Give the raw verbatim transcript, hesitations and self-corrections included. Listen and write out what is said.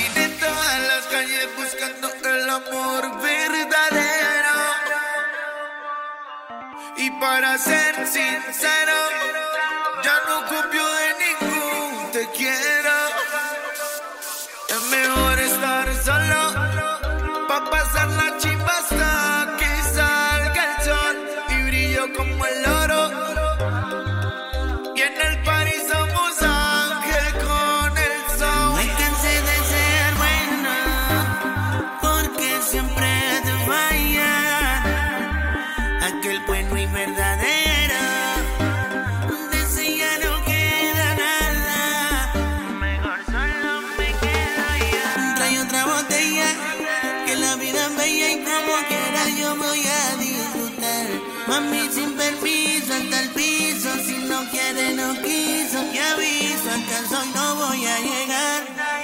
Caminé todas las calles buscando el amor verdadero. Y para ser sincero, ya no copio de ningún te quiero. Es mejor estar solo, pa' pasar la chimba hasta que salga el sol. Y brillo como el oro, y en el party somos ángel con el sol. Me cansé de ser buena, porque siempre te falla aquel bueno y verdadero. De ese ya no queda nada, mejor solo me quedo yo. Trae otra botella, que la vida es bella y como quiera yo voy a disfrutar. Mami, sin permiso, hasta el piso, si no quiere, no quiso. Te aviso, acaso no voy a llegar.